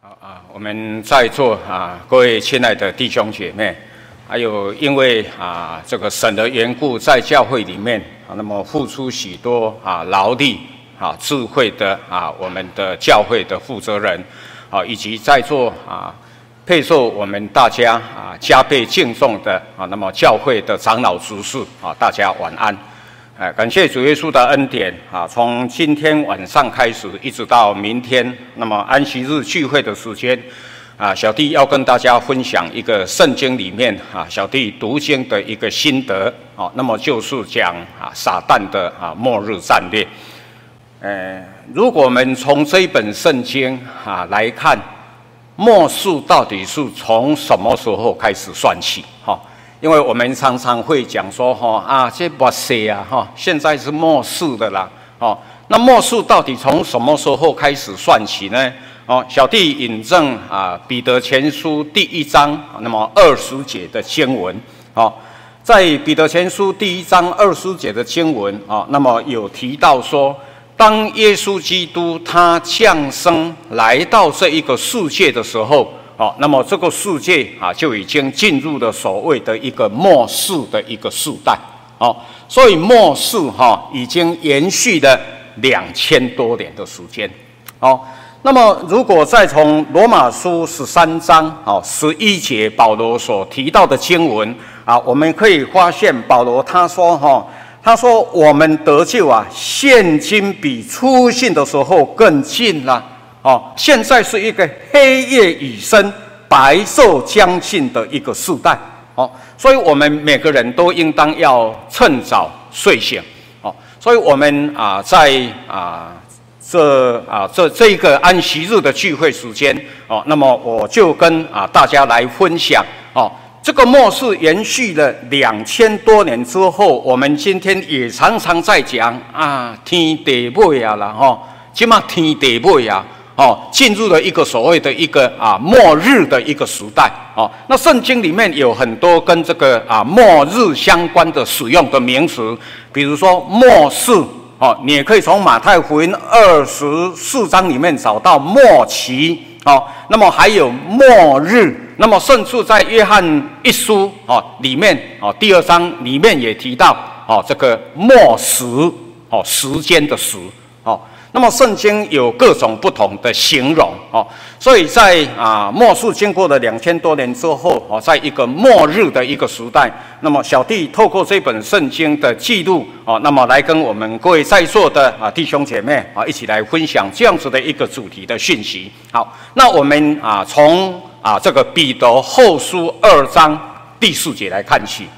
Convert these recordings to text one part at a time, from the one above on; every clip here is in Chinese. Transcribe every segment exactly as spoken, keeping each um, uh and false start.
好啊，我们在座啊，各位亲爱的弟兄姐妹，还有因为啊这个神的缘故，在教会里面啊，那么付出许多啊劳力啊智慧的啊我们的教会的负责人啊，以及在座啊配受我们大家啊加倍敬重的啊，那么教会的长老执事啊，大家晚安。哎，感谢主耶稣的恩典啊！从今天晚上开始，一直到明天，那么安息日聚会的时间啊，小弟要跟大家分享一个圣经里面啊，小弟读经的一个心得啊。那么就是讲啊，撒旦的啊末日战略。呃，如果我们从这一本圣经啊来看，末世到底是从什么时候开始算起？哈。因为我们常常会讲说，哈啊，这末世啊，哈，现在是末世的啦，哦，那末世到底从什么时候开始算起呢？哦，小弟引证啊，彼得前书第一章，那么二十节的经文，哦，在彼得前书第一章二十节的经文，哦，那么有提到说，当耶稣基督他降生来到这一个世界的时候。好，那么这个世界啊，就已经进入了所谓的一个末世的一个世代。好，所以末世哈已经延续了两千多年的时间。好，那么如果再从罗马书十三章好十一节保罗所提到的经文啊，我们可以发现保罗他说哈，他说我们得救啊，现今比初信的时候更近了。哦，现在是一个黑夜已深、白昼将近的一个时代。哦，所以我们每个人都应当要趁早睡醒。哦，所以我们啊，在啊这啊这这一个安息日的聚会时间，哦，那么我就跟啊大家来分享。哦，这个末世延续了两千多年之后，我们今天也常常在讲啊，天地尾啊啦，吼，今嘛天地尾啊。哦，进入了一个所谓的一个啊末日的一个时代哦。那圣经里面有很多跟这个啊末日相关的使用的名词，比如说末世哦，你也可以从马太福音二十四章里面找到末期哦。那么还有末日，那么甚至在约翰一书哦里面哦第二章里面也提到哦这个末时哦时间的时哦。那么圣经有各种不同的形容哦，所以在啊末世经过了两千多年之后哦，在一个末日的一个时代，那么小弟透过这本圣经的记录哦，那么来跟我们各位在座的啊弟兄姐妹啊一起来分享这样子的一个主题的讯息。好，那我们啊从啊这个彼得后书二章第四节来看起。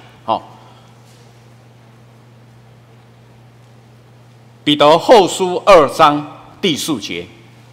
彼得后书二章第四节，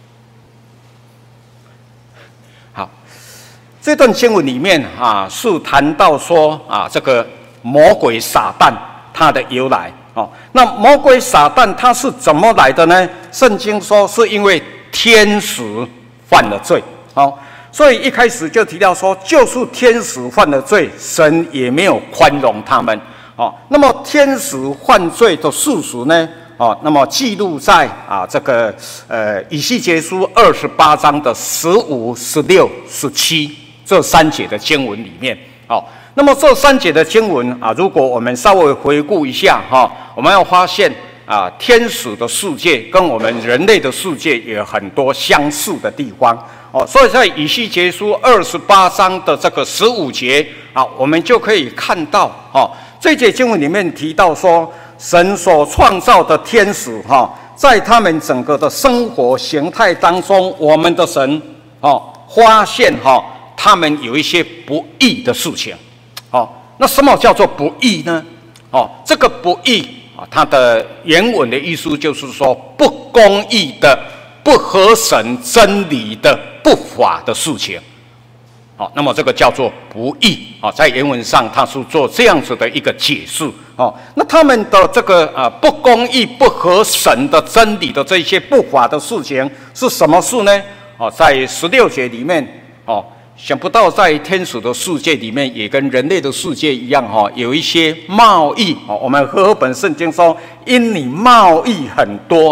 好，这段经文里面啊，是谈到说啊，这个魔鬼撒旦他的由来哦。那魔鬼撒旦他是怎么来的呢？圣经说是因为天使犯了罪哦，所以一开始就提到说，就是天使犯了罪，神也没有宽容他们哦。那么天使犯罪的事实呢？哦，那么记录在啊这个呃以西结书二十八章的十五、十六、十七这三节的经文里面。哦，那么这三节的经文啊，如果我们稍微回顾一下哈、哦，我们要发现啊，天使的世界跟我们人类的世界有很多相似的地方。哦，所以在以西结书二十八章的这个十五节啊，我们就可以看到哦，这节经文里面提到说。神所创造的天使哈，在他们整个的生活形态当中，我们的神哦发现哈，他们有一些不义的事情。哦，那什么叫做不义呢？哦，这个不义啊，它的原文的意思就是说不公义的、不合神真理的、不法的事情。好，那么这个叫做不义啊，在原文上它是做这样子的一个解释哦。那他们的这个啊不公义、不合神的真理的这些不法的事情是什么事呢？哦，在十六节里面哦，想不到在天使的世界里面也跟人类的世界一样哈、哦，有一些贸易哦。我们和合本圣经说，因你贸易很多啊，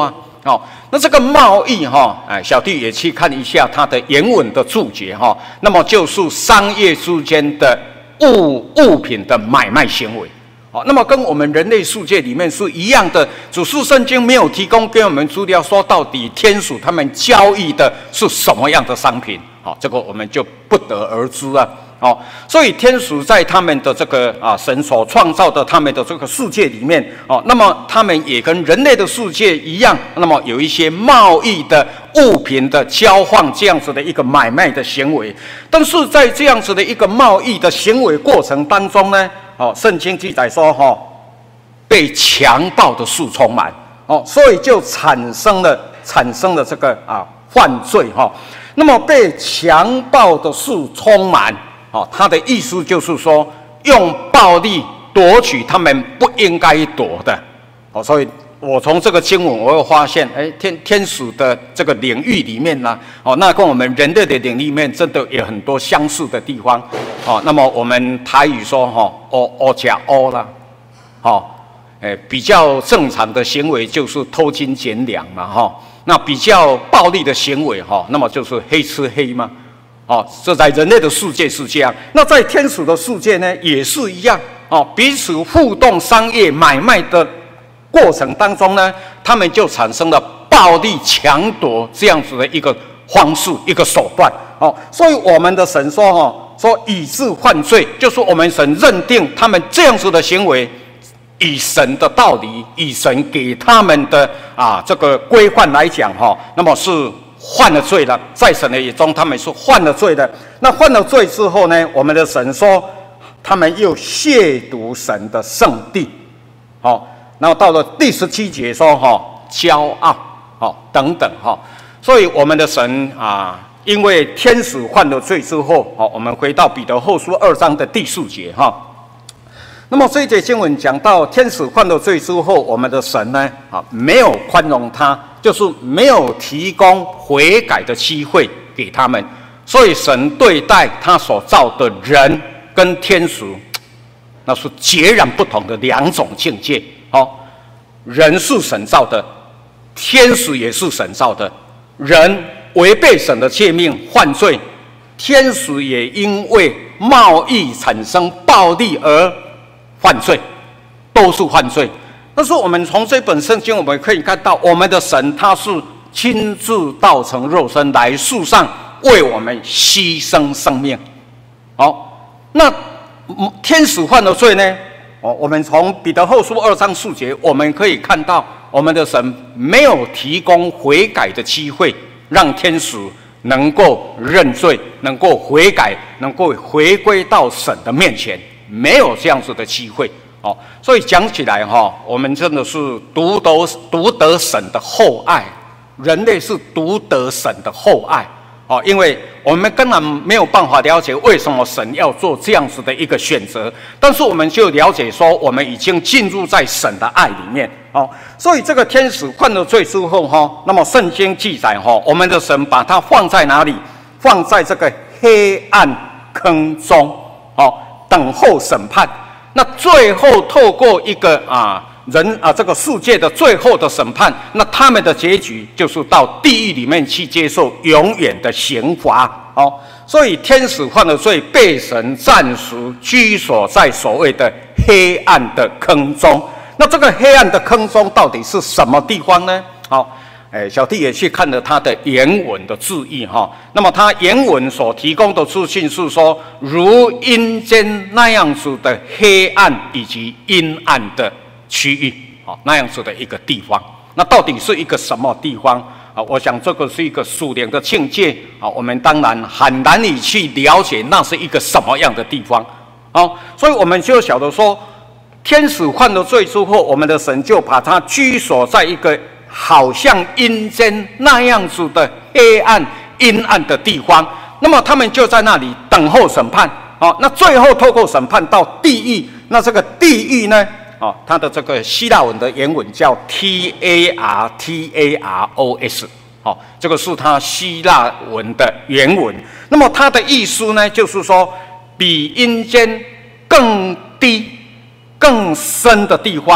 哦，那这个贸易哈，哎，小弟也去看一下它的原文的注解哈。那么就是商业之间的物物品的买卖行为。哦，那么跟我们人类世界里面是一样的，只是圣经没有提供给我们资料，说到底天使他们交易的是什么样的商品。好，这个我们就不得而知啊。哦，所以天使在他们的这个啊神所创造的他们的这个世界里面，哦，那么他们也跟人类的世界一样，那么有一些贸易的物品的交换这样子的一个买卖的行为。但是在这样子的一个贸易的行为过程当中呢，哦，圣经记载说，哈、哦，被强暴的事充满，哦，所以就产生了产生了这个啊犯罪哈、哦。那么被强暴的事充满。哦，他的意思就是说，用暴力夺取他们不应该夺的。哦，所以我从这个经文，我会发现，哎，天天使的这个领域里面呢，哦，那跟我们人类的领域里面，真的有很多相似的地方。哦，那么我们台语说，哈、哦，哦哦假哦啦，哦，哎，比较正常的行为就是偷斤减两嘛，哈、哦，那比较暴力的行为，哈、哦，那么就是黑吃黑嘛。哦，这在人类的世界是这样，那在天使的世界呢，也是一样。哦，彼此互动、商业买卖的过程当中呢，他们就产生了暴力抢夺这样子的一个方式、一个手段。哦，所以我们的神说，哦，说以致犯罪，就是我们神认定他们这样子的行为，以神的道理、以神给他们的啊这个规范来讲，哈、哦，那么是。犯了罪了，在神的眼中，他们是犯了罪的。那犯了罪之后呢？我们的神说，他们又亵渎神的圣地。好、哦，然后到了第十七节说，哈、哦，骄傲，好、哦，等等，哈、哦。所以我们的神啊，因为天使犯了罪之后，好、哦，我们回到彼得后书二章的第四节，哈、哦。那么这一节经文讲到天使犯了罪之后，我们的神呢，啊，没有宽容他。就是没有提供悔改的机会给他们，所以神对待他所造的人跟天使，那是截然不同的两种境界。哦，人是神造的，天使也是神造的。人违背神的诫命犯罪，天使也因为贸易产生暴力而犯罪，都是犯罪。但是我们从这本圣经，我们可以看到，我们的神他是亲自道成肉身来世上为我们牺牲生命。好、哦，那天使犯了罪呢？哦，我们从彼得后书二章四节，我们可以看到，我们的神没有提供悔改的机会，让天使能够认罪，能够悔改，能够回归到神的面前，没有这样子的机会。哦，所以讲起来哈、哦，我们真的是独得独得神的厚爱，人类是独得神的厚爱。哦，因为我们根本没有办法了解为什么神要做这样子的一个选择，但是我们就了解说，我们已经进入在神的爱里面。哦，所以这个天使犯了罪之后哈、哦，那么圣经记载哈、哦，我们的神把它放在哪里？放在这个黑暗坑中，哦，等候审判。那最后透过一个啊人啊这个世界的最后的审判，那他们的结局就是到地狱里面去接受永远的刑罚。哦，所以天使犯了罪，被神暂时居所在所谓的黑暗的坑中。那这个黑暗的坑中到底是什么地方呢？好、哦。哎，小弟也去看了他的原文的字义哈。那么他原文所提供的资讯是说，如阴间那样子的黑暗以及阴暗的区域，哦，那样子的一个地方。那到底是一个什么地方啊？我想这个是一个属灵的境界啊。我们当然很难以去了解那是一个什么样的地方啊。所以我们就晓得说，天使犯了罪之后，我们的神就把他居所在一个好像阴间那样子的黑暗阴暗的地方，那么他们就在那里等候审判。哦，那最后透过审判到地狱，那这个地狱呢？哦，它的这个希腊文的原文叫 T A R T A R O S， 哦，这个是它希腊文的原文。那么它的意思呢，就是说比阴间更低、更深的地方。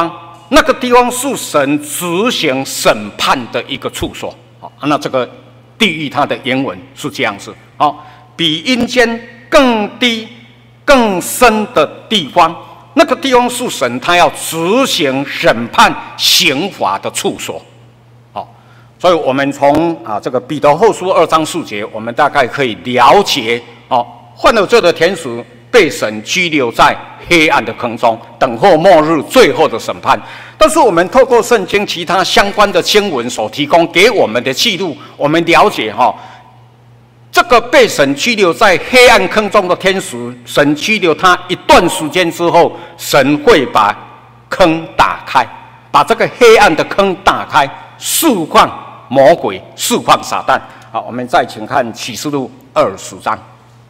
那个地方是神执行审判的一个处所。好，那这个地狱它的原文是这样子。好，比阴间更低、更深的地方，那个地方是神他要执行审判刑罚的处所。好，所以我们从啊这个彼得后书二章四节，我们大概可以了解哦，犯了罪的天使被神拘留在黑暗的坑中，等候末日最后的审判。但是我们透过圣经其他相关的经文所提供给我们的记录，我们了解哈、哦，这个被神拘留在黑暗坑中的天使，神拘留他一段时间之后，神会把坑打开，把这个黑暗的坑打开，释放魔鬼，释放撒旦。好，我们再请看启示录二十章。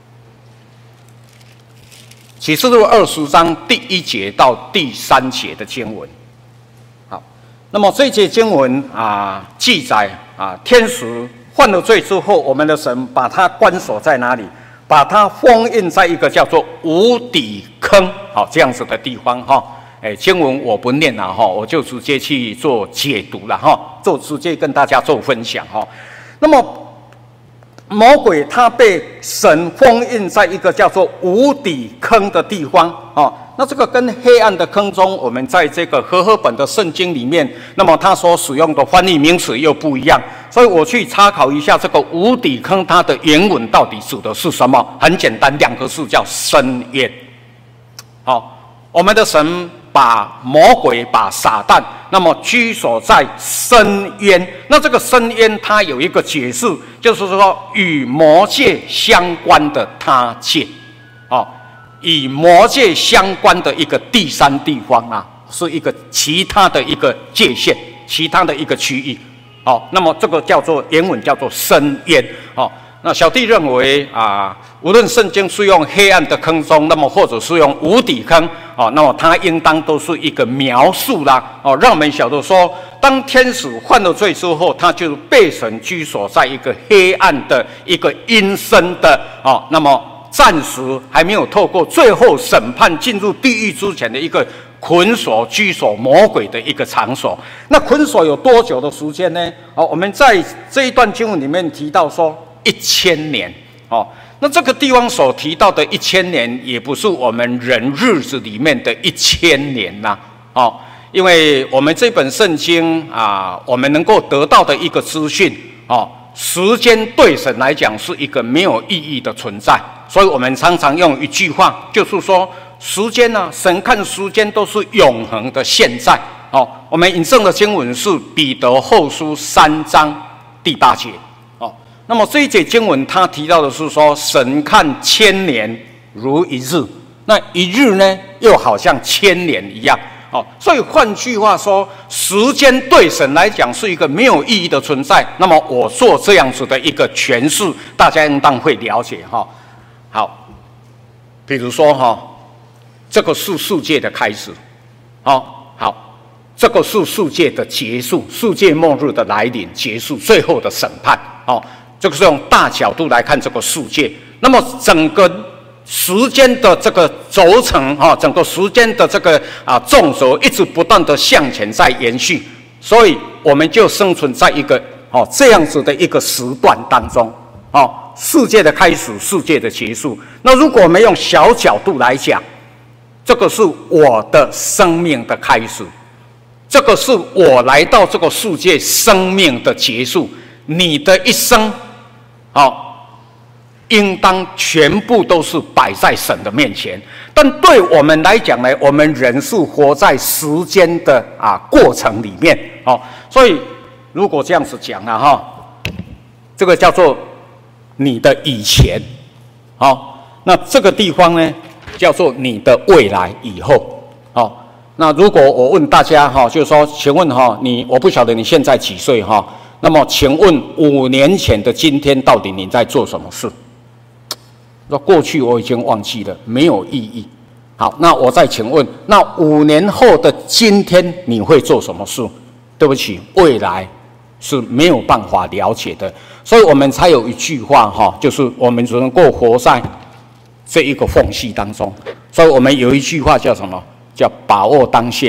启示录二十章第一节到第三节的经文。好，那么这一节经文啊，记载啊，天使犯了罪之后，我们的神把他关锁在哪里？把他封印在一个叫做无底坑，好，这样子的地方哈。哎，经文我不念了哈，我就直接去做解读了哈，做直接跟大家做分享哈。那么魔鬼他被神封印在一个叫做无底坑的地方啊，那这个跟黑暗的坑中，我们在这个和合本的圣经里面，那么他所使用的翻译名词又不一样，所以我去参考一下这个无底坑它的原文到底指的是什么？很简单，两个字叫深渊。好，我们的神把魔鬼、把撒旦，那么居所在深渊。那这个深渊，它有一个解释，就是说与魔界相关的他界，哦，与魔界相关的一个第三地方啊，是一个其他的一个界限，其他的一个区域。哦，那么这个叫做原文叫做深渊。哦，那小弟认为啊，无论圣经是用黑暗的坑中，那么或者是用无底坑，哦，那么它应当都是一个描述啦，哦，让我们晓得说，当天使犯了罪之后，他就被神居所在一个黑暗的一个阴森的，哦，那么暂时还没有透过最后审判进入地狱之前的一个捆锁居所魔鬼的一个场所。那捆锁有多久的时间呢？哦，我们在这一段经文里面提到说一千年。哦，那这个地方所提到的一千年，也不是我们人日子里面的一千年呐、啊。哦，因为我们这本圣经啊，我们能够得到的一个资讯，哦，时间对神来讲是一个没有意义的存在，所以我们常常用一句话，就是说时间呢、啊，神看时间都是永恒的现在。哦，我们引证的经文是彼得后书三章第八节。那么这一节经文，他提到的是说，神看千年如一日，那一日呢，又好像千年一样。哦，所以换句话说，时间对神来讲是一个没有意义的存在。那么我做这样子的一个诠释，大家应当会了解哈。好，比如说哈，这个是世界的开始，哦，好，这个是世界的结束，世界末日的来临结束，最后的审判，哦。这个是用大角度来看这个世界，那么整个时间的这个轴承啊，整个时间的这个啊纵轴一直不断的向前在延续，所以我们就生存在一个哦这样子的一个时段当中，哦，世界的开始，世界的结束。那如果我们用小角度来讲，这个是我的生命的开始，这个是我来到这个世界生命的结束，你的一生。哦，应当全部都是摆在神的面前，但对我们来讲呢，我们人是活在时间的啊过程里面哦，所以如果这样子讲啊哈，这个叫做你的以前，哦，那这个地方呢叫做你的未来以后，哦，那如果我问大家哈，就是说，请问哈，你我不晓得你现在几岁哈？那么，请问五年前的今天，到底你在做什么事？那过去我已经忘记了，没有意义。好，那我再请问，那五年后的今天你会做什么事？对不起，未来是没有办法了解的，所以我们才有一句话哈，就是我们只能够活在这一个缝隙当中。所以我们有一句话叫什么？叫把握当下，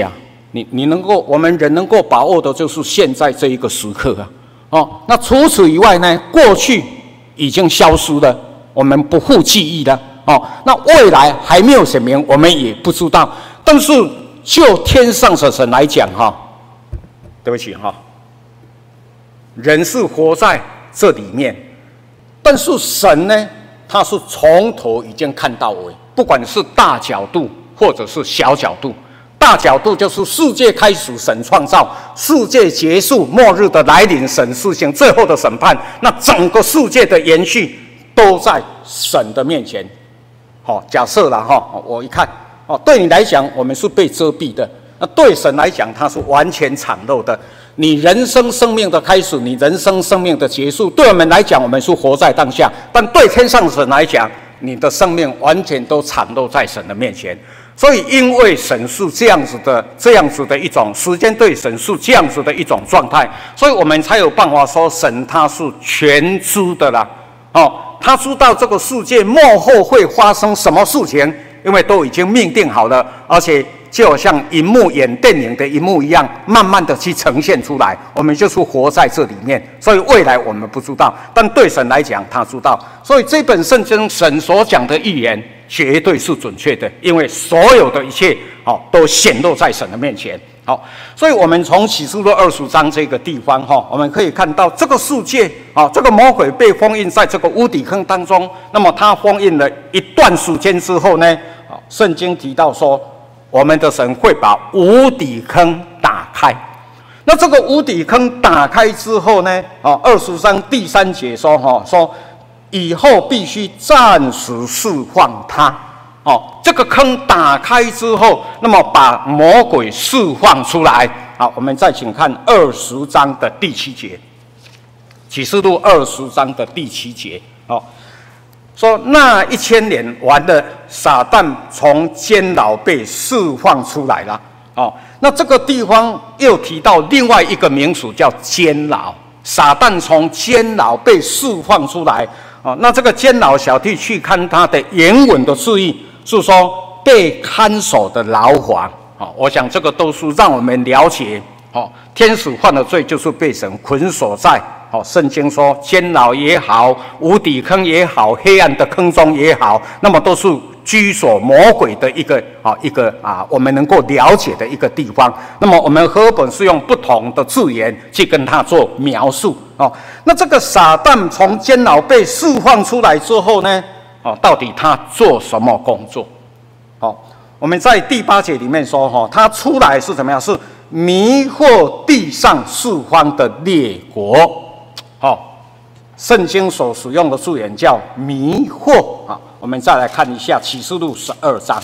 你你能够，我们人能够把握的就是现在这一个时刻啊。哦，那除此以外呢，过去已经消失了，我们不复记忆了。哦，那未来还没有显明，我们也不知道。但是就天上的神来讲，哈，对不起哈，人是活在这里面，但是神呢，他是从头已经看到尾，不管是大角度或者是小角度。大角度就是世界开始，神创造；世界结束，末日的来临，神施行最后的审判。那整个世界的延续都在神的面前。好、哦，假设了哈，我一看，哦，对你来讲，我们是被遮蔽的；那对神来讲，它是完全敞露的。你人生生命的开始，你人生生命的结束，对我们来讲，我们是活在当下；但对天上神来讲，你的生命完全都敞露在神的面前。所以，因为神是这样子的、这样子的一种时间，对神是这样子的一种状态，所以我们才有办法说，神他是全知的啦。哦，他知道这个世界末后会发生什么事情，因为都已经命定好了，而且就好像荧幕演电影的荧幕一样，慢慢的去呈现出来。我们就是活在这里面，所以未来我们不知道，但对神来讲，他知道。所以这本圣经神所讲的预言，绝对是准确的，因为所有的一切，哦，都显露在神的面前。好，所以我们从启示录二十章这个地方，哈，我们可以看到这个世界，啊，这个魔鬼被封印在这个无底坑当中。那么他封印了一段时间之后呢，啊，圣经提到说，我们的神会把无底坑打开。那这个无底坑打开之后呢，啊，二十章第三节说，哈，说以后必须暂时释放他。哦，这个坑打开之后，那么把魔鬼释放出来。好，我们再请看二十章的第七节，启示录二十章的第七节。哦，说那一千年完了，撒旦从监牢被释放出来了。哦，那这个地方又提到另外一个名词叫监牢，撒旦从监牢被释放出来。哦，那这个监牢，小弟去看它的原文的释义。是说被看守的牢房，好，我想这个都是让我们了解，好，天使犯了罪就是被神捆锁在，好，圣经说监牢也好，无底坑也好，黑暗的坑中也好，那么都是居所魔鬼的一个啊一个啊我们能够了解的一个地方。那么我们和本是用不同的字眼去跟他做描述哦。那这个撒旦从监牢被释放出来之后呢？哦，到底他做什么工作？哦，我们在第八节里面说，哈、哦，他出来是怎么样？是迷惑地上四方的列国。哦，圣经所使用的字眼叫迷惑。啊，我们再来看一下启示录十二章。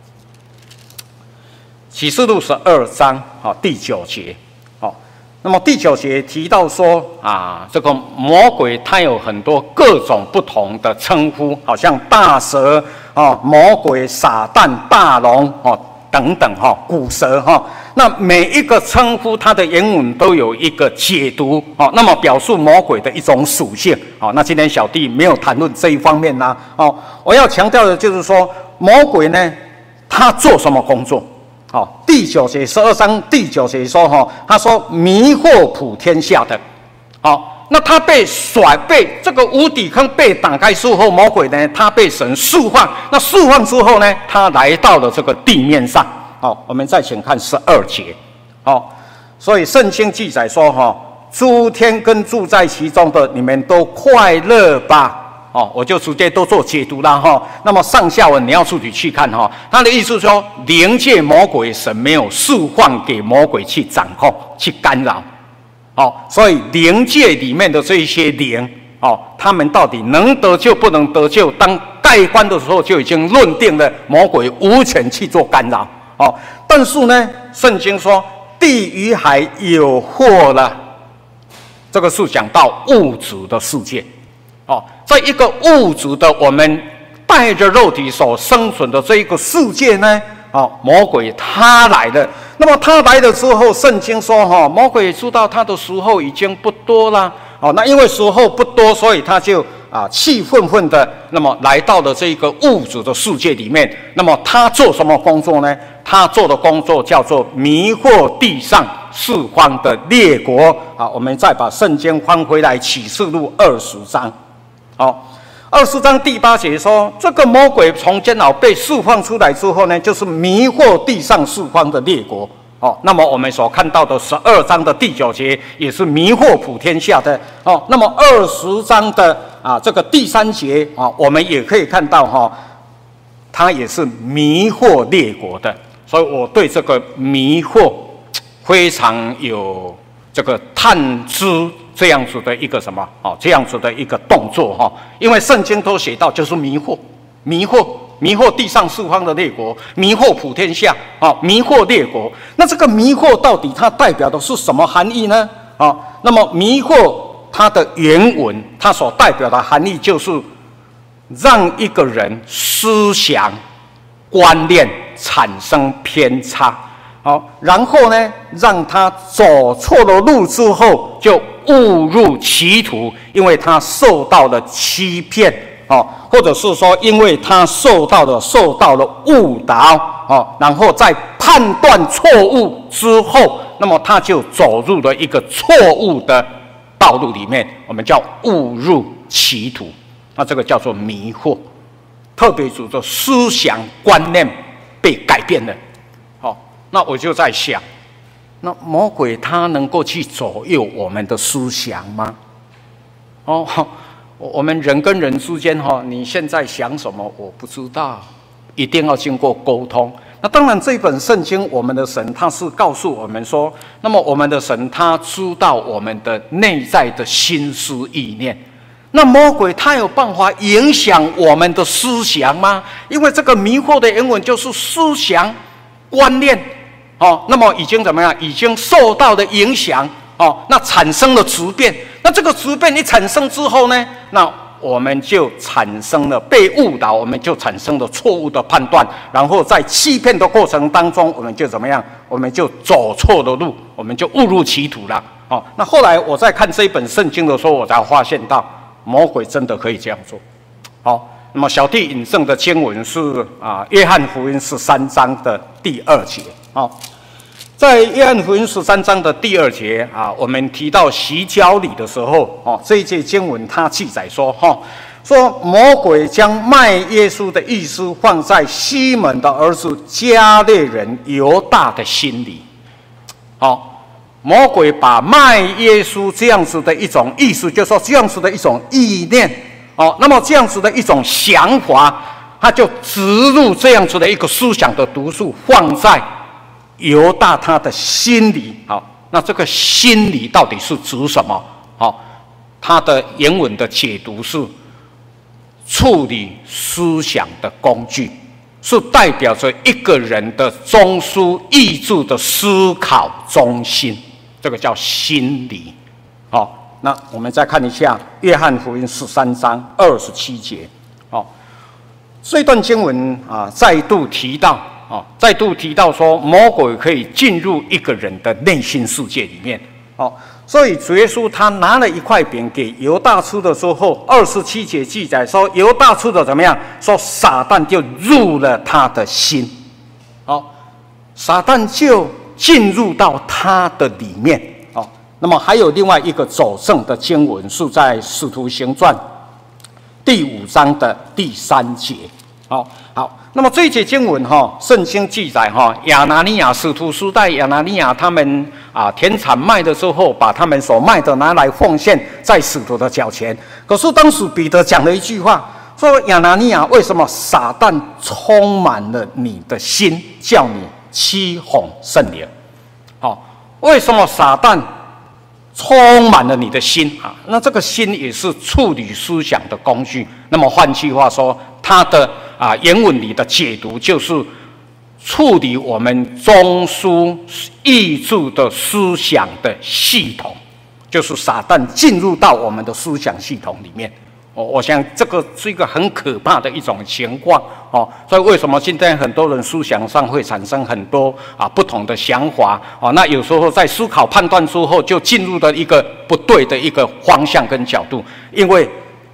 启示录十二章，好、哦，第九节。那么第九节提到说啊，这个魔鬼他有很多各种不同的称呼，好像大蛇啊、魔鬼、撒旦、大龙哦等等哈、古蛇哈。那每一个称呼，它的原文都有一个解读哦，那么表述魔鬼的一种属性。好，那今天小弟没有谈论这一方面啦。哦，我要强调的就是说，魔鬼呢，他做什么工作？好、哦，第九节十二章第九节说哈、哦，他说迷惑普天下的，好、哦，那他被甩被这个无底坑被打开之后，魔鬼呢，他被神释放，那释放之后呢，他来到了这个地面上。好、哦，我们再请看十二节，好、哦，所以圣经记载说哈、哦，诸天跟住在其中的，你们都快乐吧。哦，我就直接都做解读啦哈。那么上下文你要自己去看哈。他的意思说，灵界魔鬼神没有释放给魔鬼去掌控、去干扰。哦，所以灵界里面的这些灵，哦，他们到底能得救不能得救？当盖棺的时候就已经论定了，魔鬼无权去做干扰。哦，但是呢，圣经说地与海有祸了，这个是讲到物质的世界。哦，在一个物质的我们带着肉体所生存的这一个世界呢，哦，魔鬼他来了。那么他来了之后，圣经说哈、哦，魔鬼知道他的时候已经不多了。哦，那因为时候不多，所以他就啊气愤愤的，那么来到了这个物质的世界里面。那么他做什么工作呢？他做的工作叫做迷惑地上四方的列国。啊，我们再把圣经翻回来，启示录二十章。好。二十章第八节说，这个魔鬼从监牢被释放出来之后呢，就是迷惑地上四方的列国。哦，那么我们所看到的十二章的第九节也是迷惑普天下的。哦，那么二十章的啊这个第三节啊，我们也可以看到哈、哦，它也是迷惑列国的。所以我对这个迷惑非常有这个探知。这样子的一个什么？哦，这样子的一个动作哈，因为圣经都写到，就是迷惑、迷惑、迷惑地上四方的列国，迷惑普天下啊，迷惑列国。那这个迷惑到底它代表的是什么含义呢？啊，那么迷惑它的原文，它所代表的含义就是让一个人思想、观念产生偏差。好，然后呢，让他走错了路之后，就误入歧途，因为他受到了欺骗，哦，或者是说，因为他受到了受到了误导，哦，然后在判断错误之后，那么他就走入了一个错误的道路里面，我们叫误入歧途。那这个叫做迷惑，特别指着思想观念被改变了。那我就在想，那魔鬼他能够去左右我们的思想吗？哦，我们人跟人之间哈，你现在想什么我不知道，一定要经过沟通。那当然，这本圣经我们的神他是告诉我们说，那么我们的神他知道我们的内在的心思意念。那魔鬼他有办法影响我们的思想吗？因为这个迷惑的原文就是思想观念。哦，那么已经怎么样？已经受到的影响哦，那产生了质变。那这个质变一产生之后呢，那我们就产生了被误导，我们就产生了错误的判断，然后在欺骗的过程当中，我们就怎么样？我们就走错了路，我们就误入歧途了。哦，那后来我在看这一本圣经的时候，我才发现到魔鬼真的可以这样做。好、哦，那么小弟引证的经文是啊，约翰福音十三章的第二节。好、哦。在约翰福音十三章的第二节啊，我们提到洗脚礼的时候，哦，这一节经文它记载说，哈、哦，说魔鬼将卖耶稣的意思放在西门的儿子加略人犹大的心里。好、哦，魔鬼把卖耶稣这样子的一种意思，就是说这样子的一种意念，哦，那么这样子的一种想法，他就植入这样子的一个思想的毒素，放在犹大他的心里。好，那这个心理到底是指什么？好，他的原文的解读是处理思想的工具，是代表着一个人的中枢意志的思考中心，这个叫心理。好，那我们再看一下约翰福音十三章二十七节。好，这段经文啊，再度提到。哦，再度提到说，魔鬼可以进入一个人的内心世界里面。哦，所以主耶稣他拿了一块饼给犹大吃的时候，二十七节记载说，犹大吃的怎么样？说撒旦就入了他的心。哦，撒旦就进入到他的里面。哦，那么还有另外一个佐证的经文是在《使徒行传》第五章的第三节。好，好。那么这一节经文哈，圣经记载哈，亚拿尼亚使徒时代，亚拿尼亚他们啊田产卖的时候，把他们所卖的拿来奉献在使徒的脚前。可是当时彼得讲了一句话，说亚拿尼亚，为什么撒旦充满了你的心，叫你欺哄圣灵？好，为什么撒旦充满了你的心啊？那这个心也是处理思想的工具。那么换句话说，它的啊，原文里的解读就是处理我们中枢意志的思想的系统，就是撒旦进入到我们的思想系统里面。我我想这个是一个很可怕的一种情况哦。所以为什么今天很多人思想上会产生很多啊不同的想法哦？那有时候在思考判断之后，就进入了一个不对的一个方向跟角度，因为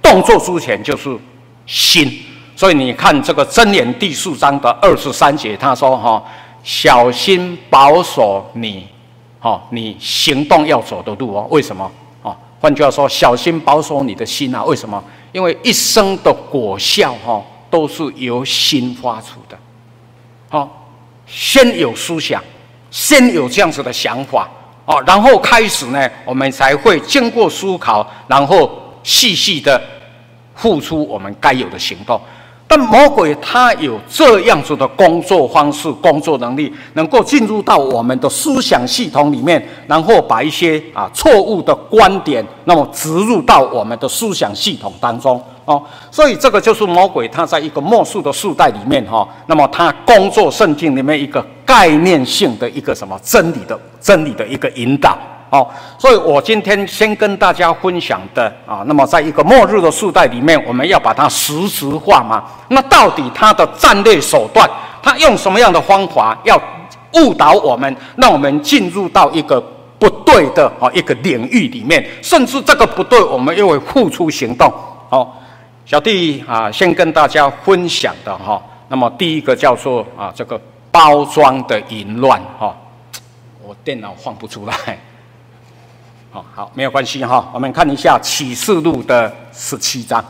动作之前就是心。所以你看这个箴言第四章的二十三节，他说哈、哦，小心保守你，哦，你行动要走的路哦。为什么？哦，换句话说，小心保守你的心啊。为什么？因为一生的果效哈、哦，都是由心发出的。好、哦，先有思想，先有这样子的想法哦，然后开始呢，我们才会经过思考，然后细细的付出我们该有的行动。但魔鬼他有这样子的工作方式、工作能力，能够进入到我们的思想系统里面，然后把一些啊错误的观点，那么植入到我们的思想系统当中哦。所以这个就是魔鬼他在一个末世的世代里面哈、哦，那么他工作圣经里面一个概念性的一个什么真理的真理的一个引导。哦，所以我今天先跟大家分享的啊，那么在一个末日的世代里面，我们要把它实质化嘛。那到底他的战略手段，他用什么样的方法要误导我们，让我们进入到一个不对的啊一个领域里面，甚至这个不对，我们又会付出行动。哦，小弟啊，先跟大家分享的哈、哦，那么第一个叫做啊这个包装的淫乱哈、哦，我电脑放不出来。好好，没有关系哈。我们看一下启示录的十七章。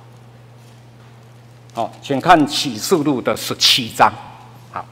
好，请看启示录的十七章。好，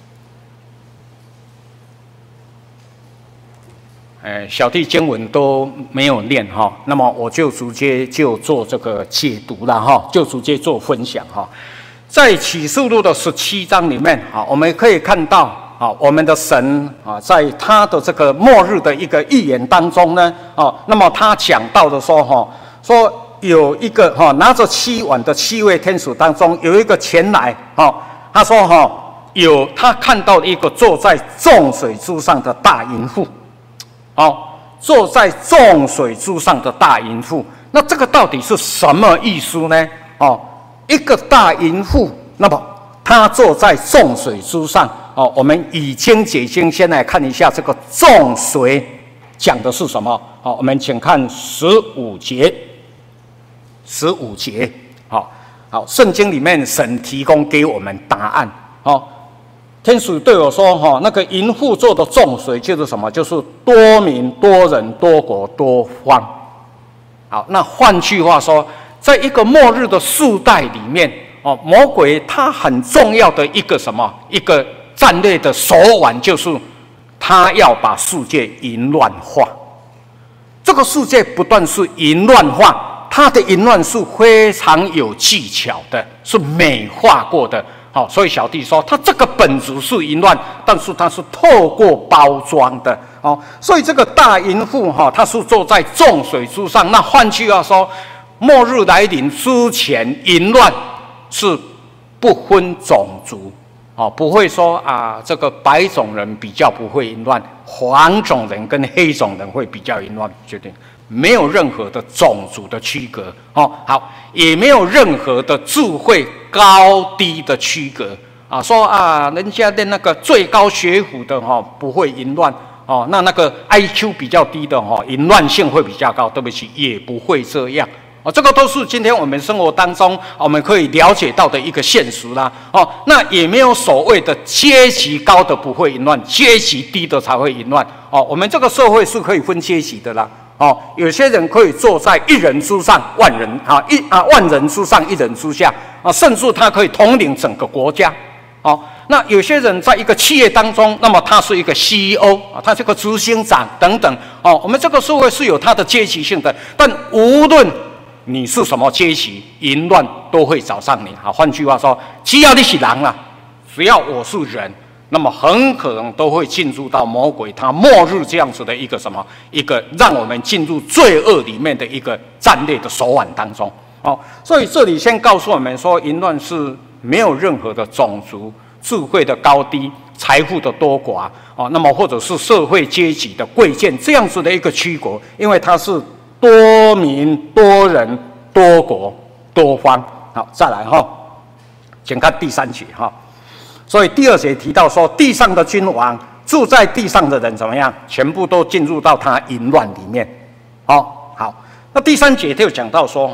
呃，小弟经文都没有念哈，那么我就直接就做这个解读了哈，就直接做分享哈。在启示录的十七章里面啊，我们可以看到。啊，我们的神啊，在他的这个末日的一个预言当中呢，啊，那么他讲到的说，哈，说有一个哈拿着七碗的七位天使当中有一个前来，哈，他说哈有他看到一个坐在众水之上的大淫妇，哦，坐在众水之上的大淫妇，那这个到底是什么意思呢？哦，一个大淫妇，那么他坐在众水之上。哦，我们以经解经，先来看一下这个众水讲的是什么。好，我们请看十五节，十五节。好，好，圣经里面神提供给我们答案。好，天使对我说：“哈，那个淫妇做的众水就是什么？就是多民、多人、多国、多方。”好，那换句话说，在一个末日的世代里面，哦，魔鬼他很重要的一个什么？一个战略的手腕就是，他要把世界淫乱化。这个世界不断是淫乱化，他的淫乱是非常有技巧的，是美化过的。好，所以小弟说，他这个本质是淫乱，但是他是透过包装的。哦，所以这个大淫妇哈，他是坐在众水之上。那换句话说，末日来临之前，淫乱是不分种族。哦，不会说啊，这个白种人比较不会淫乱，黄种人跟黑种人会比较淫乱，绝对没有任何的种族的区隔。哦，好，也没有任何的智慧高低的区隔啊。说啊，人家的那个最高学府的哈、哦、不会淫乱哦，那那个 I Q 比较低的哈、哦、淫乱性会比较高。对不起，也不会这样。哦，这个都是今天我们生活当中我们可以了解到的一个现实啦。哦，那也没有所谓的阶级高的不会淫乱，阶级低的才会淫乱。哦，我们这个社会是可以分阶级的啦。哦，有些人可以坐在一人之上，万人啊一啊万人之上，一人之下啊，甚至他可以统领整个国家。哦，那有些人在一个企业当中，那么他是一个 C E O 啊，他是个执行长等等。哦，我们这个社会是有它的阶级性的，但无论你是什么阶级，淫乱都会找上你。好，换句话说，只要你是人啊，只要我是人，那么很可能都会进入到魔鬼他末日这样子的一个什么，一个让我们进入罪恶里面的一个战略的手腕当中。哦，所以这里先告诉我们说，淫乱是没有任何的种族、智慧的高低、财富的多寡哦，那么或者是社会阶级的贵贱这样子的一个区隔，因为它是多民、多人、多国、多方。好，再来哈，请看第三节哈。所以第二节提到说，地上的君王、住在地上的人怎么样？全部都进入到他淫乱里面。好，好。那第三节就讲到说哈，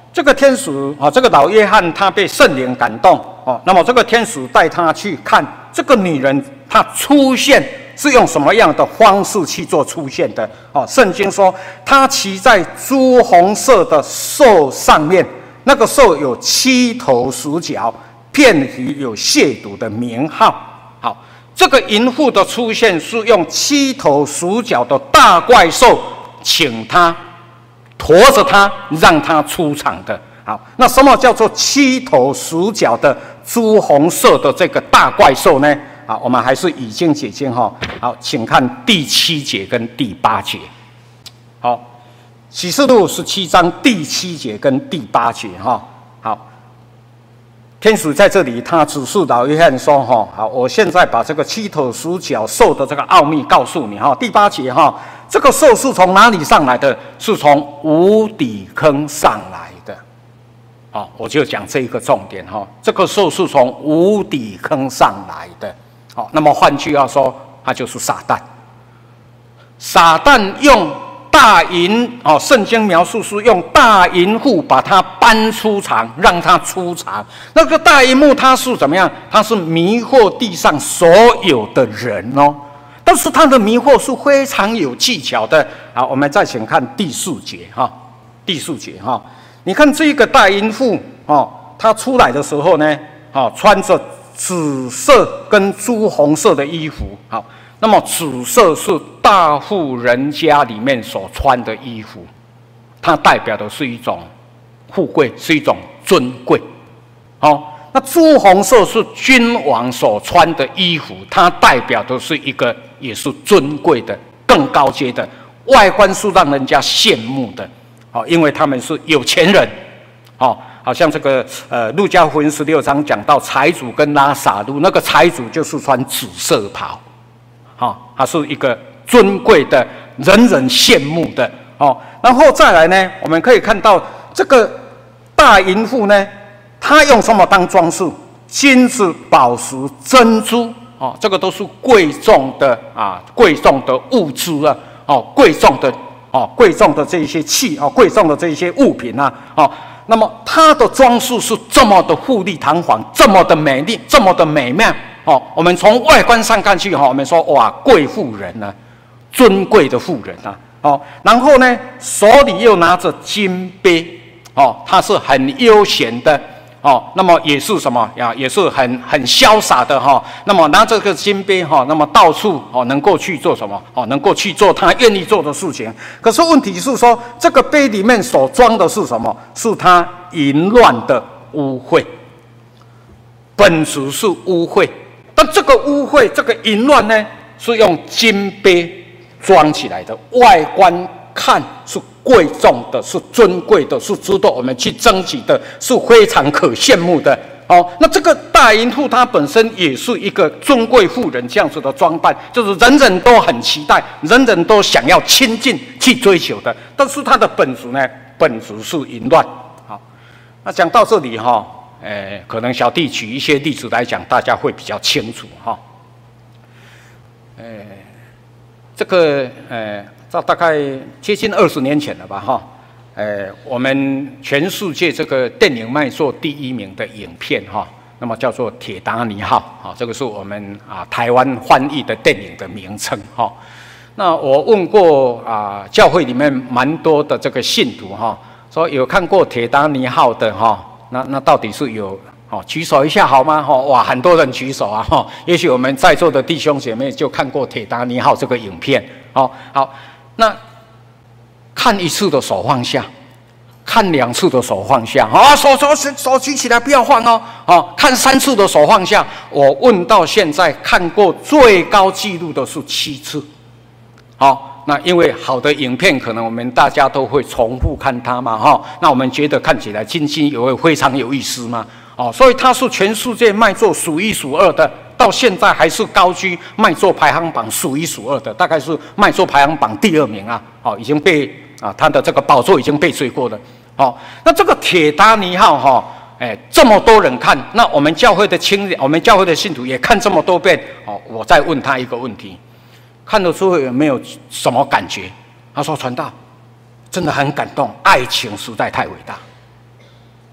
这个天使啊，这个老约翰他被圣灵感动哦，那么这个天使带他去看这个女人，她出现是用什么样的方式去做出现的？哦，圣经说她骑在朱红色的兽上面，那个兽有七头十角，遍体有亵渎的名号。好，这个淫妇的出现是用七头十角的大怪兽请她。驮着它，让它出场的。好，那什么叫做七头十角的朱红色的这个大怪兽呢？好，我们还是以经解经哈。好，请看第七节跟第八节。好，启示录十七章第七节跟第八节哈。好，天使在这里，他指示老约翰说：“哈，好，我现在把这个七头十角兽的这个奥秘告诉你哈。”第八节哈。这个兽是从哪里上来的？是从无底坑上来的。好，我就讲这一个重点哈。这个兽是从无底坑上来的。好，那么换句话说，它就是撒旦。撒旦用大淫哦，圣经描述是用大淫妇把它搬出场，让它出场。那个大淫妇它是怎么样？它是迷惑地上所有的人哦。但是他的迷惑是非常有技巧的。好，我们再请看第四节哈，第四节哈，你看这个大淫妇哦，她出来的时候呢，哦，穿着紫色跟朱红色的衣服。好，那么紫色是大户人家里面所穿的衣服，它代表的是一种富贵，是一种尊贵。好。那朱红色是君王所穿的衣服，它代表的是一个也是尊贵的、更高阶的，外观是让人家羡慕的。好，因为他们是有钱人。好，好像这个呃，路加福音十六章讲到财主跟拉撒路，那个财主就是穿紫色袍，好，他是一个尊贵的、人人羡慕的。好，然后再来呢，我们可以看到这个大淫妇呢。他用什么当装饰？金子、宝石、珍珠，哦，这个都是贵重的啊，贵重的物质啊，哦，贵重的哦，贵重的这些器哦，贵重的这些物品啊，哦，那么它的装饰是这么的富丽堂皇，这么的美丽，这么的美妙哦。我们从外观上看去哈、哦，我们说哇，贵妇人呢、啊，尊贵的妇人啊，哦，然后呢，手里又拿着金杯哦，它是很悠闲的。哦，那么也是什么呀？也是很很潇洒的哈、哦。那么拿这个金杯哈、哦，那么到处哦能够去做什么？哦，能够去做他愿意做的事情。可是问题是说，这个杯里面所装的是什么？是他淫乱的污秽。本质是污秽，但这个污秽、这个淫乱呢，是用金杯装起来的，外观看是贵重的，是尊贵的，是值得我们去争取的，是非常可羡慕的。哦，那这个大淫妇她本身也是一个尊贵妇人，这样子的装扮，就是人人都很期待，人人都想要亲近去追求的。但是她的本质呢，本质是淫乱。好，那讲到这里哈、哦，呃，可能小弟举一些例子来讲，大家会比较清楚哈。呃，这个呃。这大概接近二十年前了吧，哈，呃，我们全世界这个电影卖座第一名的影片，哈，那么叫做《铁达尼号》，啊，这个是我们啊台湾翻译的电影的名称，哈。那我问过啊，教会里面蛮多的这个信徒，哈，说有看过《铁达尼号》的，哈，那那到底是有？哦，举手一下好吗？哈，哇，很多人举手啊！哈，也许我们在座的弟兄姐妹就看过《铁达尼号》这个影片，哦，好。那看一次的手放下，看两次的手放下，啊，手手手举起来不要放哦，哦，看三次的手放下。我问到现在看过最高纪录的是七次，好、哦，那因为好的影片可能我们大家都会重复看它嘛，哈、哦，那我们觉得看起来津津有味，非常有意思嘛，哦，所以它是全世界卖座数一数二的。到现在还是高居卖座排行榜数一数二的，大概是卖座排行榜第二名啊！哦，已经被啊，他的这个宝座已经被追过了。哦，那这个铁达尼号哈、哦，哎，这么多人看，那我们教会的青年，我们教会的信徒也看这么多遍。哦，我再问他一个问题，看了之后有没有什么感觉？他说：“传道，真的很感动，爱情实在太伟大。”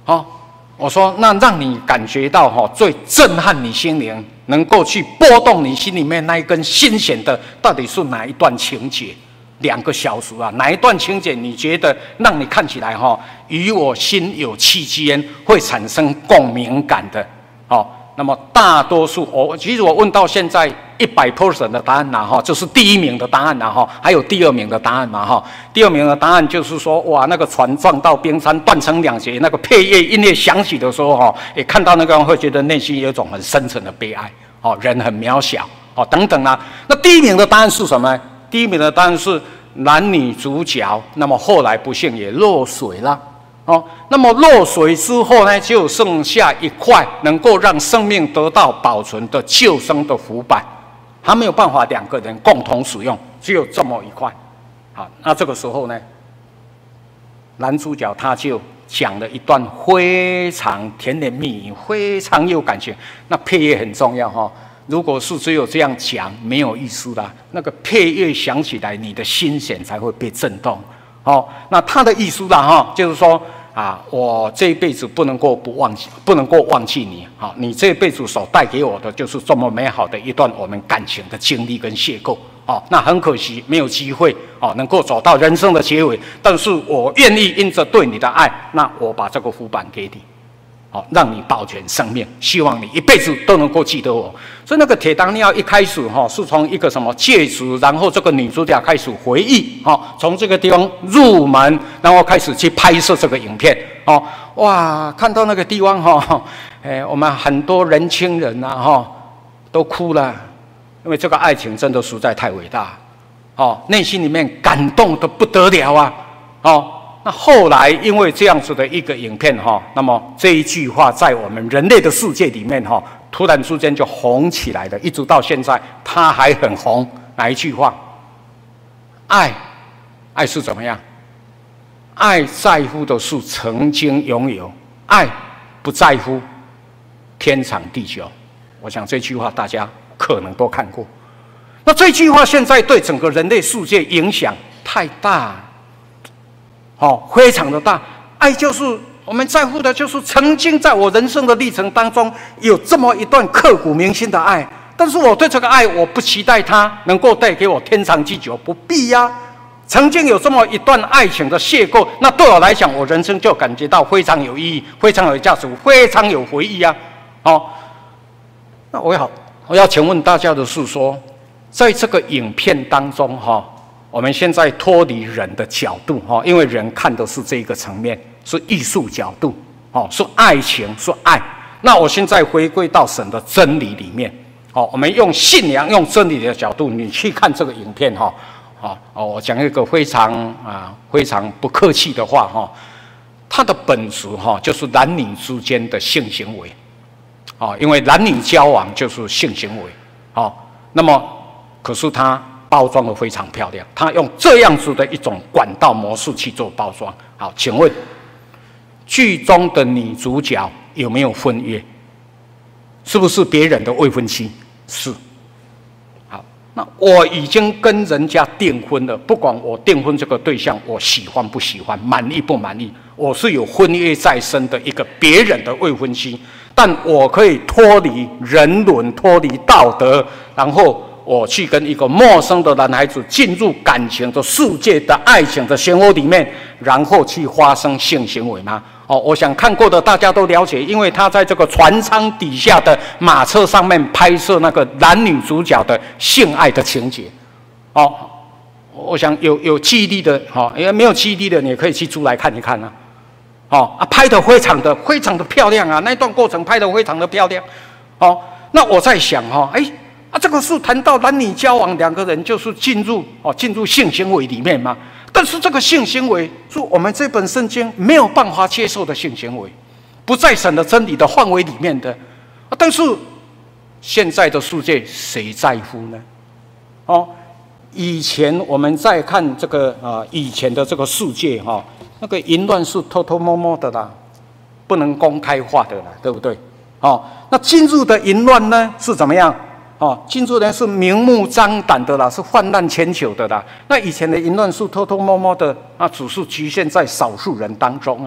哦，我说那让你感觉到哈、哦、最震撼你心灵，能够去拨动你心里面那一根心弦的，到底是哪一段情节？两个小时啊，哪一段情节你觉得让你看起来哈、哦、与我心有戚戚焉，会产生共鸣感的？哦，那么大多数我其实我问到现在一百 percent 的答案呐、啊、哈，这是第一名的答案呐、啊、哈，还有第二名的答案嘛哈。第二名的答案就是说，哇，那个船撞到冰山断成两截，那个配乐音乐响起的时候哈，也看到那个人会觉得内心有一种很深沉的悲哀，哦，人很渺小，哦等等啊。那第一名的答案是什么？第一名的答案是男女主角，那么后来不幸也落水了。哦，那么落水之后呢，就剩下一块能够让生命得到保存的救生的浮板，还没有办法两个人共同使用，只有这么一块。好，那这个时候呢，男主角他就讲了一段非常甜言蜜语，非常有感情。那配乐很重要哈、哦，如果是只有这样讲，没有意思啦。那个配乐响起来，你的心弦才会被震动。哦，那他的意思啦哈，就是说。啊，我这一辈子不能够不忘记，不能够忘记你。好，你这一辈子所带给我的就是这么美好的一段我们感情的经历跟邂逅。哦，那很可惜没有机会哦，能够走到人生的结尾。但是我愿意因着对你的爱，那我把这个浮板给你，好、哦，让你保全生命。希望你一辈子都能够记得我。所以那个铁达尼号一开始哈、哦，是从一个什么戒指，然后这个女主角开始回忆，哈、哦，从这个地方入门，然后开始去拍摄这个影片，哦，哇，看到那个地方哈、哦，哎，我们很多年轻人呐、啊，哈、哦，都哭了，因为这个爱情真的实在太伟大，哦，内心里面感动的不得了啊，哦。那后来因为这样子的一个影片哈，那么这一句话在我们人类的世界里面哈，突然之间就红起来了，一直到现在它还很红。哪一句话？爱，爱是怎么样？爱在乎的是曾经拥有，爱不在乎天长地久。我想这句话大家可能都看过。那这句话现在对整个人类世界影响太大了。哦，非常的大。爱就是我们在乎的，就是曾经在我人生的历程当中有这么一段刻骨铭心的爱。但是我对这个爱，我不期待它能够带给我天长地久，不必呀、啊。曾经有这么一段爱情的邂逅，那对我来讲，我人生就感觉到非常有意义，非常有价值，非常有回忆啊。哦，那我要我要请问大家的是说，在这个影片当中，哈、哦。我们现在脱离人的角度哈，因为人看的是这个层面，是艺术角度，哦，是爱情，是爱。那我现在回归到神的真理里面，哦，我们用信仰、用真理的角度，你去看这个影片哈，哦哦，我讲一个非常啊非常不客气的话哈，它的本质哈就是男女之间的性行为，哦，因为男女交往就是性行为，哦，那么可是它。包装得非常漂亮，他用这样子的一种管道模式去做包装。好，请问剧中的女主角有没有婚约？是不是别人的未婚妻？是。好，那我已经跟人家订婚了，不管我订婚这个对象我喜欢不喜欢，满意不满意，我是有婚约在身的一个别人的未婚妻，但我可以脱离人伦，脱离道德，然后。我去跟一个陌生的男孩子进入感情的世界的爱情的漩涡里面，然后去发生性行为吗？哦，我想看过的大家都了解，因为他在这个船舱底下的马车上面拍摄那个男女主角的性爱的情节。哦，我想有有记忆力的，哈、哦，因为没有记忆力的，你也可以去租来看一看啊。哦啊，拍得非常的非常的漂亮啊，那段过程拍得非常的漂亮。哦，那我在想哈、哦，哎。啊，这个是谈到男女交往，两个人就是进入哦进入性行为里面嘛。但是这个性行为是我们这本圣经没有办法接受的性行为，不在神的真理的范围里面的。啊，但是现在的世界谁在乎呢？哦，以前我们在看这个啊、呃，以前的这个世界哈、哦，那个淫乱是偷偷摸摸的啦，不能公开化的啦，对不对？哦，那今日的淫乱呢是怎么样？哦，今日人是明目张胆的啦，是泛滥千秋的啦。那以前的淫乱是偷偷摸摸的，那只是局限在少数人当中啊。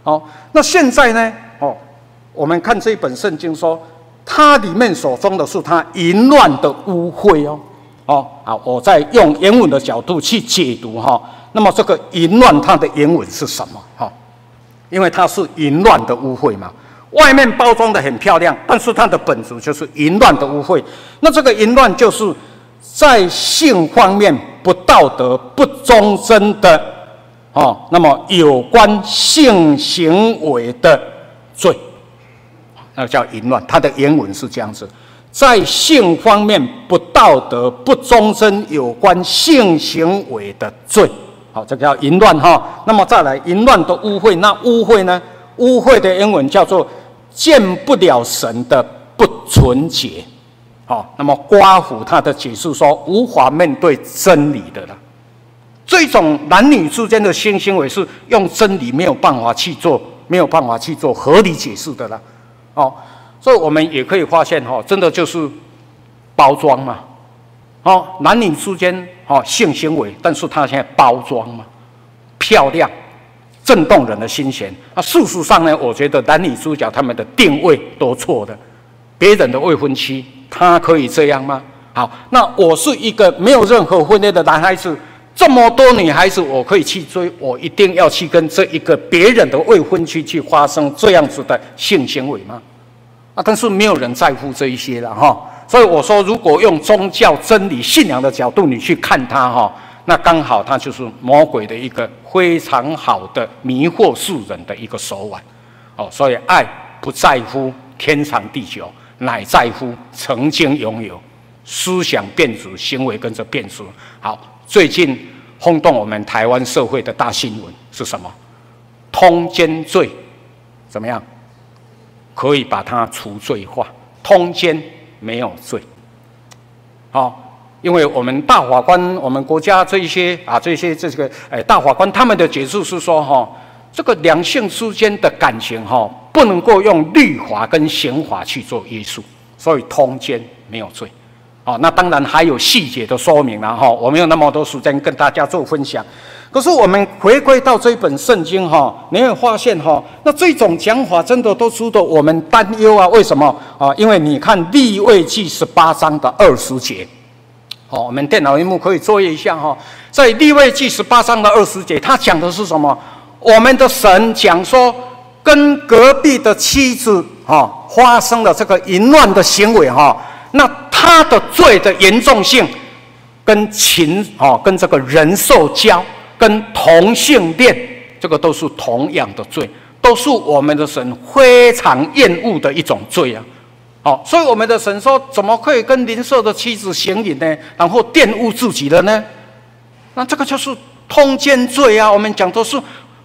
哦，那现在呢？哦，我们看这一本圣经说，它里面所说的是它淫乱的污秽哦。哦，好，我再用原文的角度去解读哈、哦。那么这个淫乱它的原文是什么？哈、哦，因为它是淫乱的污秽嘛，外面包装的很漂亮，但是它的本质就是淫乱的污秽。那这个淫乱就是在性方面不道德、不忠贞的哦，那么有关性行为的罪，那叫淫乱。它的原文是这样子。在性方面不道德、不忠贞，有关性行为的罪，好，这个叫淫乱哈。那么再来，淫乱的污秽，那污秽呢？污秽的英文叫做见不了神的不纯洁。好，那么瓜夫他的解释说，无法面对真理的了。这种男女之间的性行为是用真理没有办法去做，没有办法去做合理解释的了。哦。所以我们也可以发现，哈，真的就是包装嘛，哦，男女之间哦性行为，但是他现在包装嘛，漂亮，震动人的心弦。那事实上呢，我觉得男女主角他们的定位都错的，别人的未婚妻，他可以这样吗？好，那我是一个没有任何婚恋的男孩子，这么多女孩子我可以去追，我一定要去跟这一个别人的未婚妻去发生这样子的性行为吗？啊，但是没有人在乎这一些了哈，所以我说，如果用宗教真理信仰的角度你去看它哈，那刚好它就是魔鬼的一个非常好的迷惑世人的一个手腕，哦，所以爱不在乎天长地久，乃在乎曾经拥有，思想变质，行为跟着变质。好，最近轰动我们台湾社会的大新闻是什么？通奸罪怎么样？可以把它除罪化，通奸没有罪。好、哦，因为我们大法官，我们国家这一些啊，这些这个哎大法官他们的解释是说，哈、哦，这个两性之间的感情哈、哦，不能够用律法跟刑法去做约束，所以通奸没有罪。哦，那当然还有细节的说明了哈，我没有那么多时间跟大家做分享。可是我们回归到这一本圣经哈，你会发现哈，那这种讲法真的都值得我们担忧啊？为什么啊？因为你看利未记十八章的二十节，好，我们电脑屏幕可以作业一下哈，在利未记十八章的二十节，它讲的是什么？我们的神讲说，跟隔壁的妻子哈发生了这个淫乱的行为哈，那他的罪的严重性，跟情哦，跟这个人兽交，跟同性恋，这个都是同样的罪，都是我们的神非常厌恶的一种罪啊！哦，所以我们的神说，怎么可以跟邻舍的妻子行淫呢？然后玷污自己的呢？那这个就是通奸罪啊！我们讲的是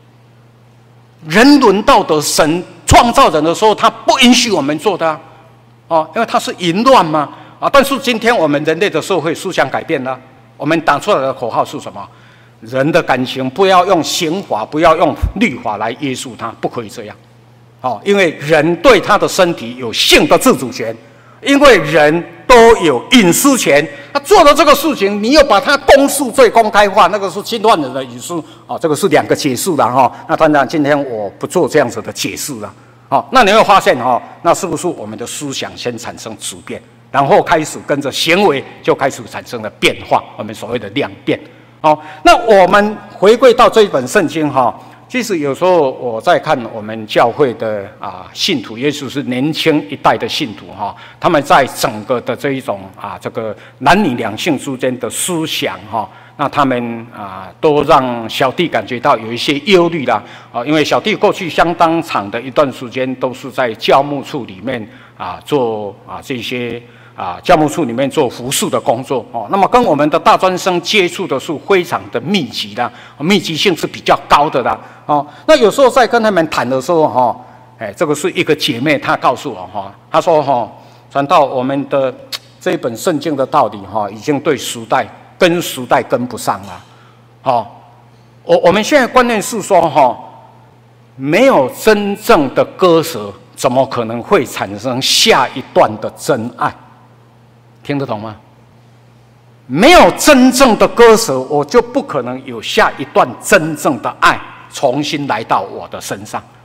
人伦道德，神创造人的时候，他不允许我们做的啊！哦，因为他是淫乱嘛。啊！但是今天我们人类的社会思想改变了，我们打出来的口号是什么？人的感情不要用刑法，不要用律法来约束它，不可以这样。哦，因为人对他的身体有性的自主权，因为人都有隐私权。他做了这个事情，你又把他公诉罪公开化，那个是侵犯人的隐私。哦，这个是两个解释的哈、哦。那当然，今天我不做这样子的解释了。哦，那你会发现哈、哦，那是不是我们的思想先产生质变？然后开始跟着行为就开始产生了变化，我们所谓的量变。好，那我们回归到这一本圣经哈，其实有时候我在看我们教会的啊信徒，也许是年轻一代的信徒哈，他们在整个的这一种啊这个男女两性之间的思想哈，那他们啊都让小弟感觉到有一些忧虑啦啊，因为小弟过去相当长的一段时间都是在教牧处里面啊做啊这些。啊，教牧处里面做服侍的工作哦，那么跟我们的大专生接触的是非常的密集的，密集性是比较高的啦。哦，那有时候在跟他们谈的时候，哈、哦，哎，这个是一个姐妹，她告诉我哈，她说哈，传道我们的这一本圣经的道理哈，已经对时代跟时代跟不上了。哦，我我们现在观念是说哈，没有真正的割舍，怎么可能会产生下一段的真爱？听得懂吗？没有真正的割舍，我就不可能有下一段真正的爱重新来到我的身上。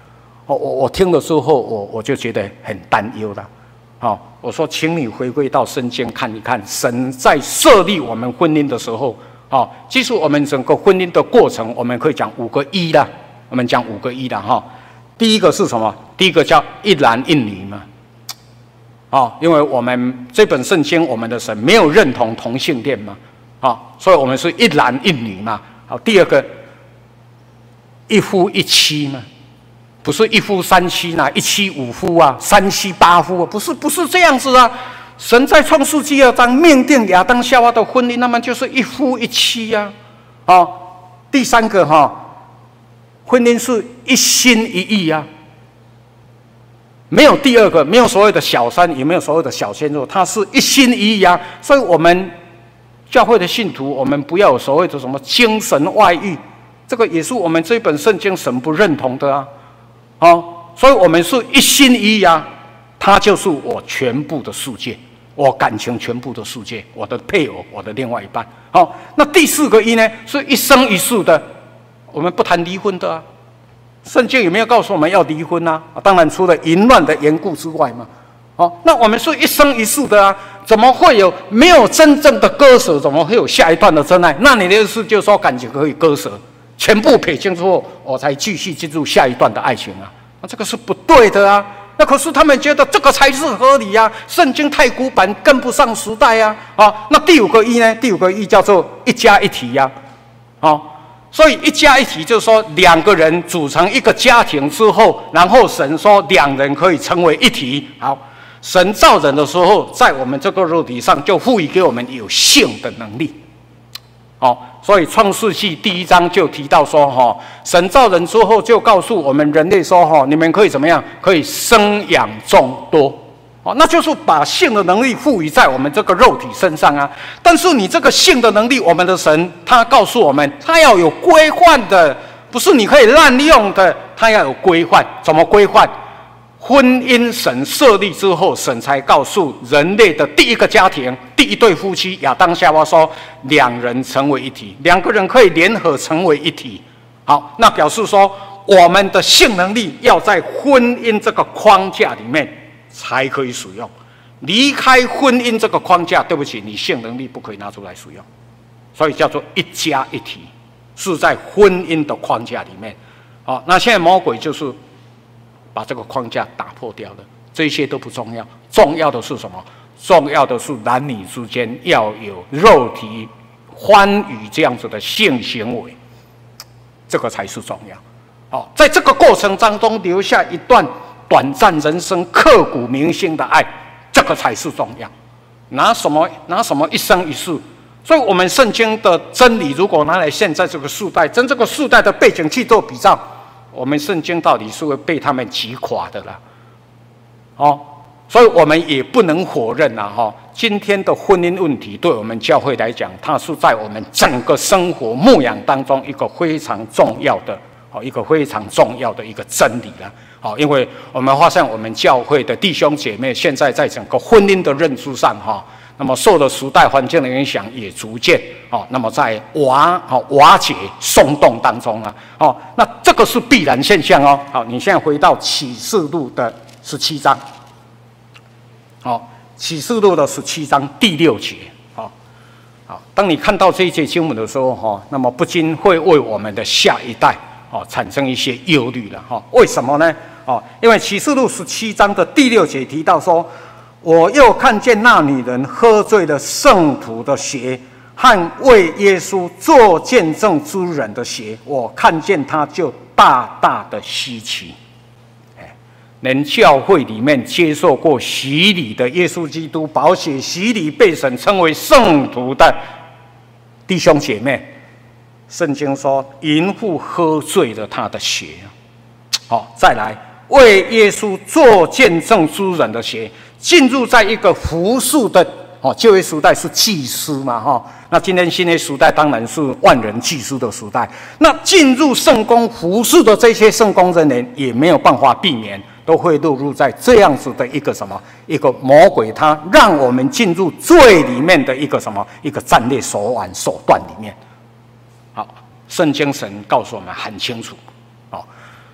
哦，我我听了之后，我我就觉得很担忧了。哦，我说，请你回归到圣经看一看，神在设立我们婚姻的时候，哦，其实我们整个婚姻的过程，我们可以讲五个一啦，我们讲五个一啦哈。第一个是什么？第一个叫一男一女嘛。哦，因为我们这本圣经，我们的神没有认同同性恋嘛，啊、哦，所以我们是一男一女嘛。好，第二个一夫一妻嘛。不是一夫三妻呐，一妻五夫啊，三妻八夫啊，不是不是这样子啊。神在创世纪二章命定亚当夏娃的婚姻，那么就是一夫一妻呀、啊。哦，第三个哈、哦，婚姻是一心一意啊，没有第二个，没有所谓的小三，也没有所谓的小鲜肉，它是一心一意啊。所以我们教会的信徒，我们不要有所谓的什么精神外遇，这个也是我们这本圣经神不认同的啊。哦，所以我们是一心一意啊，他就是我全部的世界，我感情全部的世界，我的配偶，我的另外一半。好、哦，那第四个一呢，是一生一世的，我们不谈离婚的啊。圣经有没有告诉我们要离婚啊？当然，除了淫乱的缘故之外嘛。哦，那我们是一生一世的啊，怎么会有没有真正的割舍？怎么会有下一段的真爱？那你的意思就是说感情可以割舍？全部撇清之后，我才继续进入下一段的爱情啊！那这个是不对的啊！那可是他们觉得这个才是合理啊！圣经太古板，跟不上时代啊！啊，那第五个一呢？第五个一叫做一家一体呀、啊！啊，所以一家一体就是说两个人组成一个家庭之后，然后神说两人可以成为一体。好，神造人的时候，在我们这个肉体上就赋予给我们有性的能力。哦，所以创世纪第一章就提到说，哈、哦，神造人之后就告诉我们人类说，哈、哦，你们可以怎么样？可以生养众多。哦，那就是把性的能力赋予在我们这个肉体身上啊。但是你这个性的能力，我们的神他告诉我们，他要有规范的，不是你可以滥用的，他要有规范。怎么规范？婚姻神设立之后，神才告诉人类的第一个家庭，第一对夫妻亚当夏娃说，两人成为一体，两个人可以联合成为一体。好，那表示说，我们的性能力要在婚姻这个框架里面才可以使用，离开婚姻这个框架，对不起，你性能力不可以拿出来使用。所以叫做一家一体，是在婚姻的框架里面。好，那现在魔鬼就是把这个框架打破掉了，这些都不重要，重要的是什么？重要的是男女之间要有肉体欢愉这样子的性行为，这个才是重要。好，在这个过程当中留下一段短暂人生刻骨铭心的爱，这个才是重要。拿什么拿什么一生一世？所以我们圣经的真理，如果拿来现在这个世代，跟这个世代的背景去做比较，我们圣经到底是会被他们击垮的啦。哦，所以我们也不能否认啊，哈，今天的婚姻问题对我们教会来讲，它是在我们整个生活牧养当中一个非常重要的，哦，一个非常重要的一个真理了。好，因为我们发现我们教会的弟兄姐妹现在在整个婚姻的认知上，哈，那么受了时代环境的影响，也逐渐哦，那么在瓦哦瓦解松动当中啊，哦，那这个是必然现象哦。好，你现在回到启示录的十七章，好，启示录的十七章第六节，好，好，当你看到这一节经文的时候，哈，那么不禁会为我们的下一代哦产生一些忧虑了，哈，为什么呢？哦，因为启示录十七章的第六节提到说，我又看见那女人喝醉了圣徒的血和为耶稣做见证之人的血，我看见她就大大的稀奇。连教会里面接受过洗礼的耶稣基督宝血洗礼被神称为圣徒的弟兄姐妹，圣经说淫妇喝醉了他的血。好，再来为耶稣做见证之人的血，进入在一个服侍的哦，旧约时代是祭司嘛，哈、哦，那今天新约时代当然是万人祭司的时代。那进入圣宫服侍的这些圣工人员也没有办法避免，都会落入在这样子的一个什么一个魔鬼他让我们进入罪里面的一个什么一个战略手腕手段里面。好，圣经神告诉我们很清楚，哦，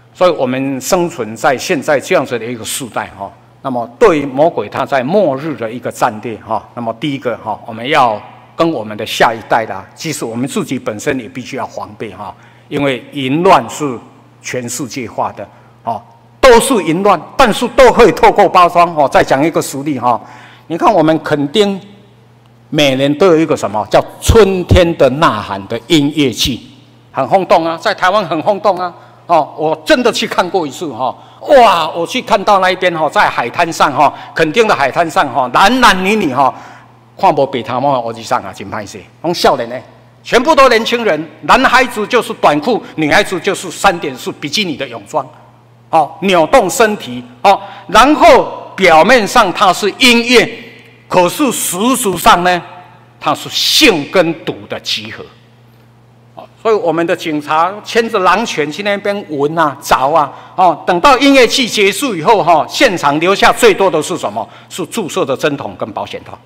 所以我们生存在现在这样子的一个时代哈。那么对于魔鬼他在末日的一个战略哈，那么第一个哈，我们要跟我们的下一代啦，即使我们自己本身也必须要防备哈，因为淫乱是全世界化的哦，都是淫乱，但是都可以透过包装哦。再讲一个实例哈，你看我们垦丁每年都有一个什么叫春天的呐喊的音乐季，很轰动啊，在台湾很轰动啊。哦，我真的去看过一次哈，哇，我去看到那一边哈，在海滩上哈，垦丁的海滩上哈，男男女女哈，看无白头毛的欧吉桑啊，真歹势，拢少年呢，全部都年轻人，男孩子就是短裤，女孩子就是三点式比基尼的泳装，哦，扭动身体哦，然后表面上它是音乐，可是实质上呢，它是性跟毒的集合。所以我们的警察牵着狼犬去那边闻啊、找啊，哦，等到音乐季结束以后，哈、哦，现场留下最多的是什么？是注射的针筒跟保险套。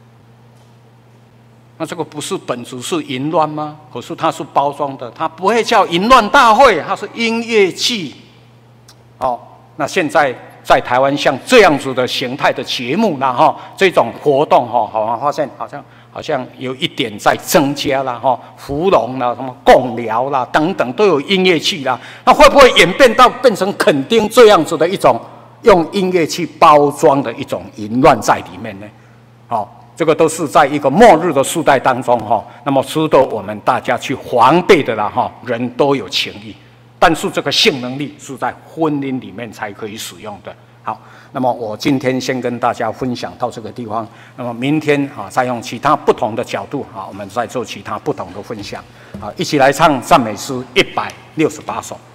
那这个不是本质是淫乱吗？可是它是包装的，它不会叫淫乱大会，它是音乐季。哦，那现在在台湾像这样子的形态的节目啦，哈、哦，这种活动哈、哦，好像发现好像。好像有一点在增加啦，哈，芙蓉啦、什么贡寮啦等等都有音乐器啦，那会不会演变到变成垦丁这样子的一种用音乐器包装的一种淫乱在里面呢？好，这个都是在一个末日的时代当中哈，那么值得我们大家去防备的啦哈，人都有情欲，但是这个性能力是在婚姻里面才可以使用的。好，那么我今天先跟大家分享到这个地方，那么明天啊，再用其他不同的角度啊，我们再做其他不同的分享啊，一起来唱赞美诗一百六十八首。